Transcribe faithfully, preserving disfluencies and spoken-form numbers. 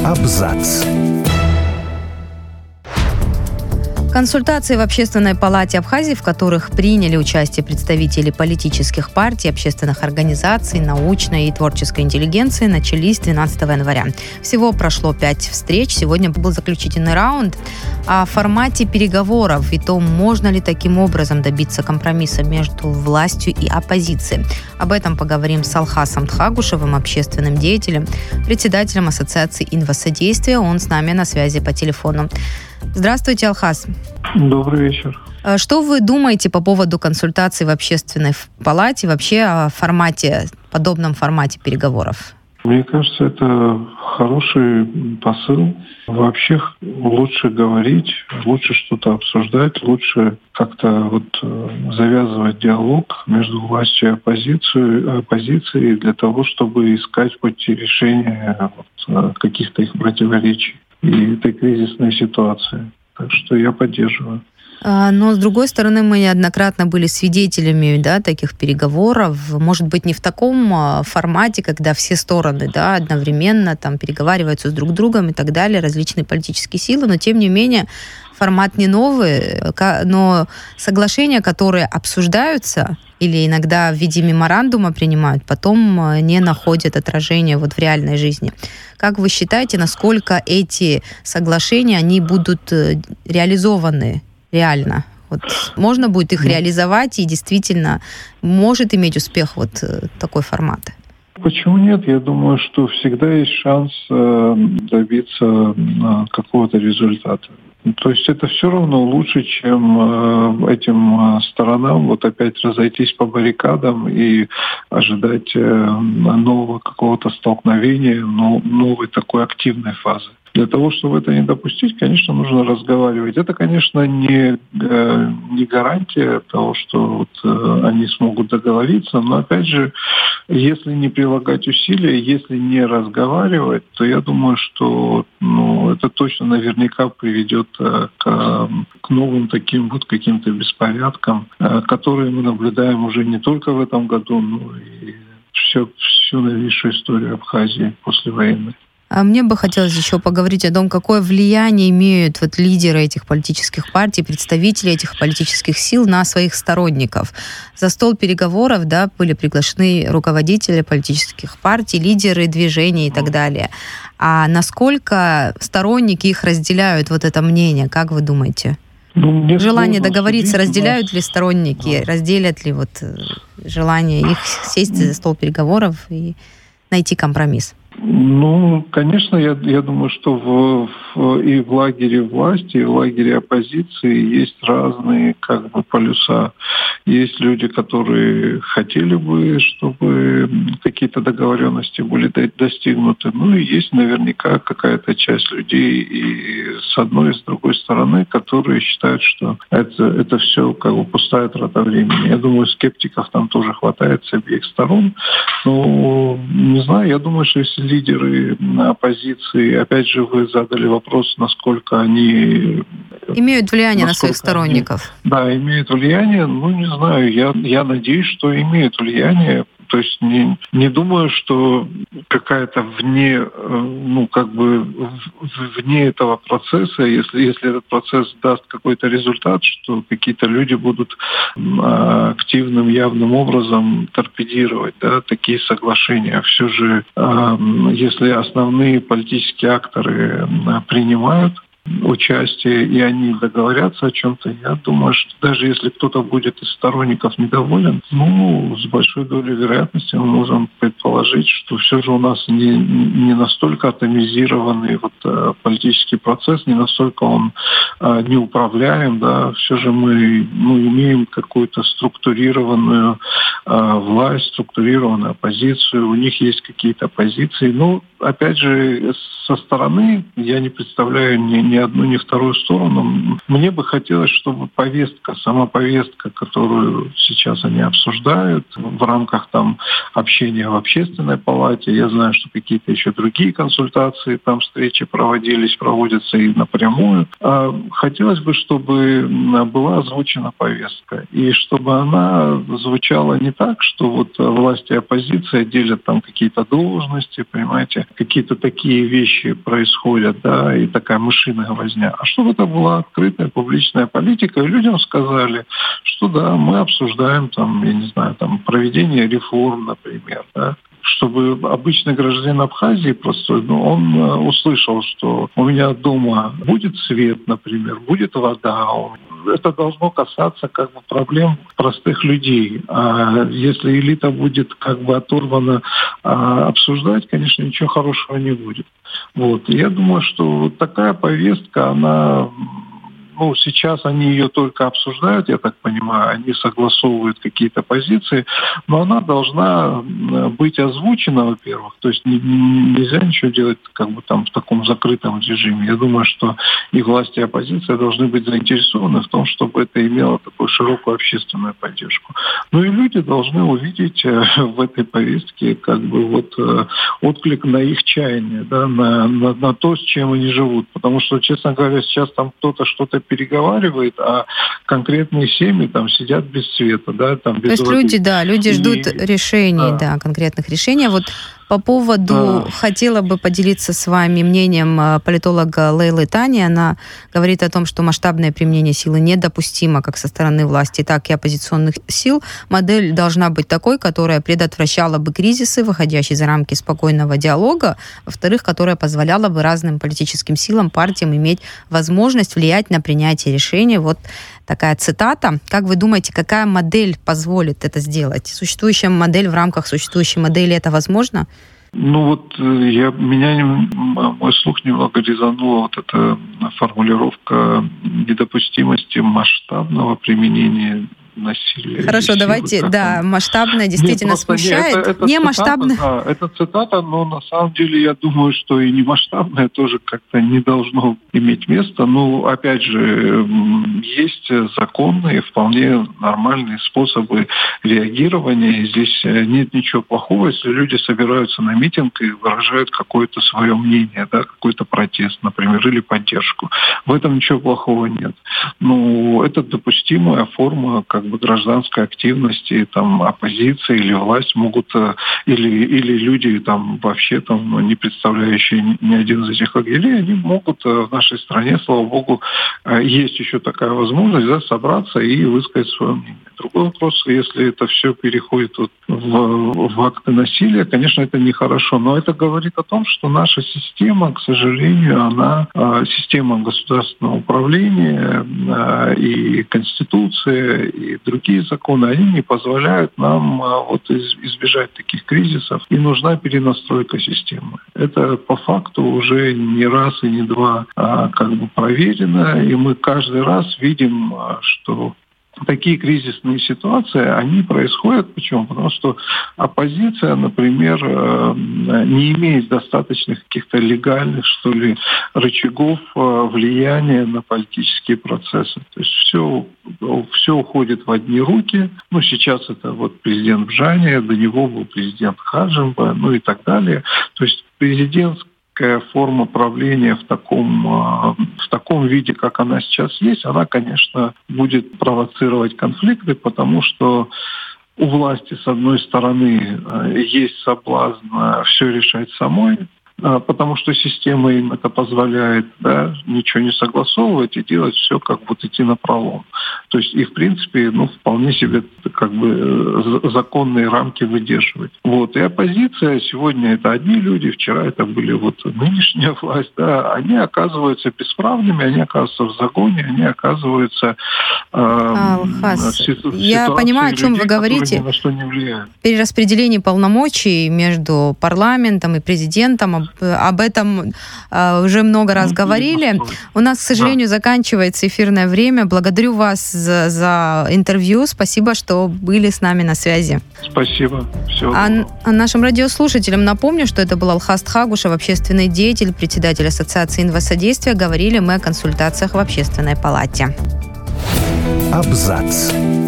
Абзац. Консультации в Общественной палате Абхазии, в которых приняли участие представители политических партий, общественных организаций, научной и творческой интеллигенции, начались двенадцатого января. Всего прошло пять встреч. Сегодня был заключительный раунд о формате переговоров и том, можно ли таким образом добиться компромисса между властью и оппозицией. Об этом поговорим с Алхасом Тхагушевым, общественным деятелем, председателем Ассоциации инвосодействия. Он с нами на связи по телефону. Здравствуйте, Алхас. Добрый вечер. Что вы думаете по поводу консультаций в Общественной палате, вообще о формате, подобном формате переговоров? Мне кажется, это хороший посыл. Вообще лучше говорить, лучше что-то обсуждать, лучше как-то вот завязывать диалог между властью и оппозицией, оппозицией для того, чтобы искать пути решения вот каких-то их противоречий и этой кризисной ситуации. Так что я поддерживаю. Но, с другой стороны, мы неоднократно были свидетелями, да, таких переговоров. Может быть, не в таком формате, когда все стороны, да, одновременно там переговариваются с друг другом и так далее, различные политические силы, но, тем не менее, формат не новый, но соглашения, которые обсуждаются или иногда в виде меморандума принимают, потом не находят отражения вот в реальной жизни. Как вы считаете, насколько эти соглашения, они будут реализованы реально? Вот можно будет их реализовать и действительно может иметь успех вот такой формат? Почему нет? Я думаю, что всегда есть шанс добиться какого-то результата. То есть это все равно лучше, чем этим сторонам вот опять разойтись по баррикадам и ожидать нового какого-то столкновения, новой такой активной фазы. Для того, чтобы это не допустить, конечно, нужно разговаривать. Это, конечно, не, не гарантия того, что вот они смогут договориться, но, опять же, если не прилагать усилия, если не разговаривать, то я думаю, что ну, это точно наверняка приведет к, к новым таким вот каким-то беспорядкам, которые мы наблюдаем уже не только в этом году, но и всю, всю новейшую историю Абхазии послевоенной. А мне бы хотелось еще поговорить о том, какое влияние имеют вот лидеры этих политических партий, представители этих политических сил на своих сторонников. За стол переговоров, да, были приглашены руководители политических партий, лидеры движений и так далее. А насколько сторонники их разделяют, вот это мнение, как вы думаете? Ну, желание договориться, разделяют нас... ли сторонники, да. разделят ли вот желание их сесть за стол переговоров и найти компромисс? Ну, конечно, я, я думаю, что в, в, и в лагере власти, и в лагере оппозиции есть разные как бы полюса. Есть люди, которые хотели бы, чтобы какие-то договоренности были достигнуты. Ну и есть наверняка какая-то часть людей и с одной, и с другой стороны, которые считают, что это, это все как бы пустая трата времени. Я думаю, скептиков там тоже хватает с обеих сторон. Но, не знаю, я думаю, что если лидеры оппозиции, опять же, вы задали вопрос, насколько они... Имеют влияние на своих сторонников. Они, да, имеют влияние. Ну, не знаю, я, я надеюсь, что имеют влияние. То есть не, не думаю, что какая-то вне, ну, как бы вне этого процесса, если, если этот процесс даст какой-то результат, что какие-то люди будут активным, явным образом торпедировать, да, такие соглашения. Все же, если основные политические акторы принимают участие, и они договорятся о чем-то, я думаю, что даже если кто-то будет из сторонников недоволен, ну, с большой долей вероятности мы можем предположить, что все же у нас не, не настолько атомизированный вот, политический процесс, не настолько он а, неуправляем, да, все же мы ну, имеем какую-то структурированную а, власть, структурированную оппозицию, у них есть какие-то позиции, ну, опять же, со стороны я не представляю ни ни одну, ни вторую сторону. Мне бы хотелось, чтобы повестка, сама повестка, которую сейчас они обсуждают в рамках там общения в общественной палате, я знаю, что какие-то еще другие консультации, там встречи проводились, проводятся и напрямую. Хотелось бы, чтобы была озвучена повестка, и чтобы она звучала не так, что вот власти и оппозиция делят там какие-то должности, понимаете, какие-то такие вещи происходят, да, и такая мышиная возня, а чтобы это была открытая публичная политика, и людям сказали, что да, мы обсуждаем там, я не знаю, там проведение реформ, например, да, чтобы обычный гражданин Абхазии простой, ну, он услышал, что у меня дома будет свет, например, будет вода. Это должно касаться как бы проблем простых людей. А если элита будет как бы оторвана а, обсуждать, конечно, ничего хорошего не будет. Вот. И я думаю, что вот такая повестка, она... Ну, сейчас они ее только обсуждают, я так понимаю, они согласовывают какие-то позиции, но она должна быть озвучена, во-первых, то есть нельзя ничего делать как бы там в таком закрытом режиме. Я думаю, что и власти, и оппозиция должны быть заинтересованы в том, чтобы это имело такую широкую общественную поддержку. Ну и люди должны увидеть в этой повестке как бы вот отклик на их чаяние, да, на, на, на то, с чем они живут. Потому что, честно говоря, сейчас там кто-то что-то переговаривает, а конкретные семьи там сидят без света, да, там без То воды. есть люди, да, люди ждут и... решений, да. да, конкретных решений. Вот по поводу, да. хотела бы поделиться с вами мнением политолога Лейлы Тани. Она говорит о том, что масштабное применение силы недопустимо как со стороны власти, так и оппозиционных сил. Модель должна быть такой, которая предотвращала бы кризисы, выходящие за рамки спокойного диалога, во-вторых, которая позволяла бы разным политическим силам, партиям иметь возможность влиять на принятие решений. Вот такая цитата. Как вы думаете, какая модель позволит это сделать? Существующая модель в рамках существующей модели, это возможно? Ну вот я, меня, мой слух немного резанула вот эта формулировка недопустимости масштабного применения насилия. Хорошо, давайте, силы, да, он... масштабное действительно Нет, смущает. Это, это не цитата, масштабное. Да, это цитата, но на самом деле я думаю, что и не масштабное тоже как-то не должно иметь места. Ну, опять же, есть законные, вполне нормальные способы реагирования. И здесь нет ничего плохого, если люди собираются на митинг и выражают какое-то свое мнение, да, какой-то протест, например, или поддержку. В этом ничего плохого нет. Ну, это допустимая форма, как бы гражданской активности, там, оппозиция или власть могут, или, или люди там вообще там, ну, не представляющие ни один из этих лагерей, они могут в нашей стране, слава богу, есть еще такая возможность, да, собраться и высказать свое мнение. Другой вопрос, если это все переходит вот в, в акты насилия, конечно, это нехорошо, но это говорит о том, что наша система, к сожалению, она система государственного управления и Конституция, и другие законы, они не позволяют нам вот избежать таких кризисов, и нужна перенастройка системы. Это по факту уже не раз и не два как бы проверено, и мы каждый раз видим, что такие кризисные ситуации, они происходят. Почему? Потому что оппозиция, например, не имеет достаточных каких-то легальных, что ли, рычагов влияния на политические процессы. То есть все, все уходит в одни руки. Ну, сейчас это вот президент Бжания, до него был президент Хаджимба, ну и так далее. То есть президентская форма правления в таком, в таком виде, как она сейчас есть, она, конечно, будет провоцировать конфликты, потому что у власти, с одной стороны, есть соблазн все решать самой, потому что система им это позволяет, да, ничего не согласовывать и делать все как будто идти напролом. То есть и в принципе, ну, вполне себе как бы законные рамки выдерживать. Вот. И оппозиция сегодня это одни люди, вчера это были вот нынешняя власть, да, они оказываются бесправными, они оказываются в загоне, они оказываются э, Алхаз, в я понимаю, о чем людей, вы говорите. Ни на что не влияют. Перераспределение полномочий между парламентом и президентом об этом уже много раз говорили. У нас, к сожалению, да. заканчивается эфирное время. Благодарю вас за, за интервью. Спасибо, что были с нами на связи. Спасибо. Всего а, а нашим радиослушателям напомню, что это был Алхас Тхагушев, общественный деятель, председатель Ассоциации инвасодействия. Говорили мы о консультациях в Общественной палате. Абзац.